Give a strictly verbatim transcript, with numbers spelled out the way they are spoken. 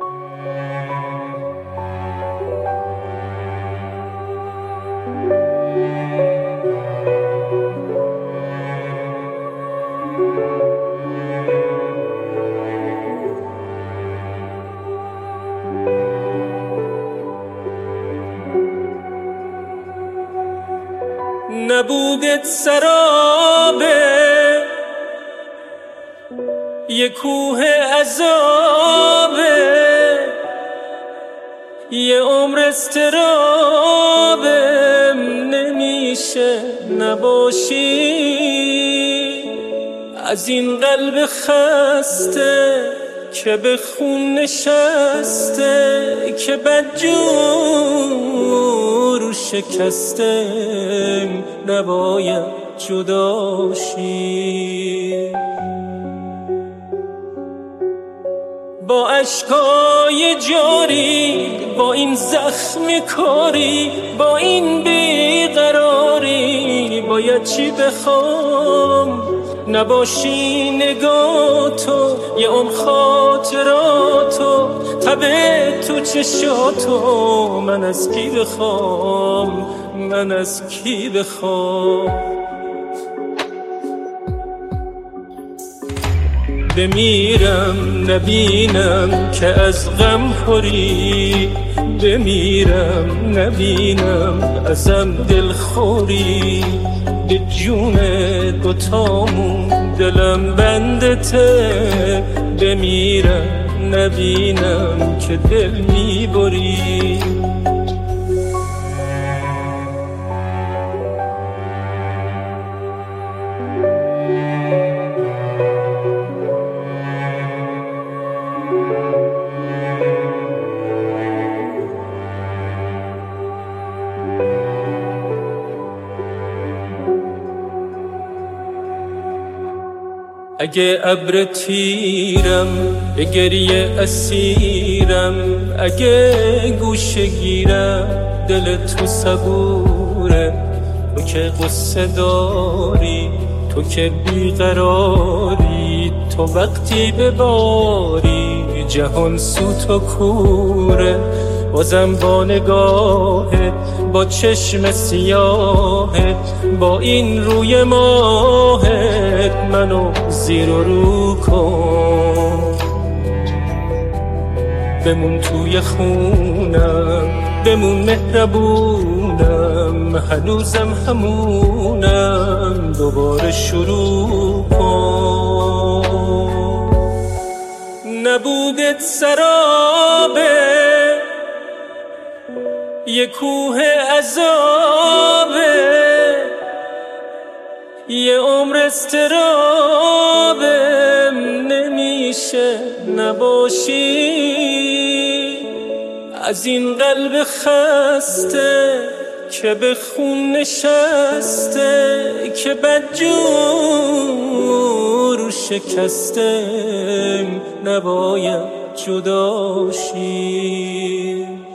نبودت سرابه یه کوه عذابه یه عمر استرابه نمیشه نباشی از این قلب خسته که به خون نشسته که بدجور شکسته نباید جداشی با اشکای جاری با این زخم کاری با این بیقراری باید چی بخوام نباشی نگاه تو یه عمر خاطراتو تبه تو چشاتو من از کی بخوام من از کی بخوام بمیرم نبینم که از غم خوری بمیرم نبینم ازم دل خوری به جون دوتامون دلم بندته بمیرم نبینم که دل میبری اگه ابر تیرم به گریه اسیرم اگه گوشه گیرم دل تو صبوره تو که قصه داری تو که بیقراری تو وقتی بباری جهان سوت و کوره بازم با نگاهت با چشم سیاهت با این روی ماهت منو زیر و رو کن بمون توی خونم بمون مهربونم هنوزم همونم دوباره شروع کن نبودت سرابه یه کوه عذابه یه عمر استرابه نمیشه نباشی از این قلب خسته که به خون نشسته که بدجور شکسته نباید جداشی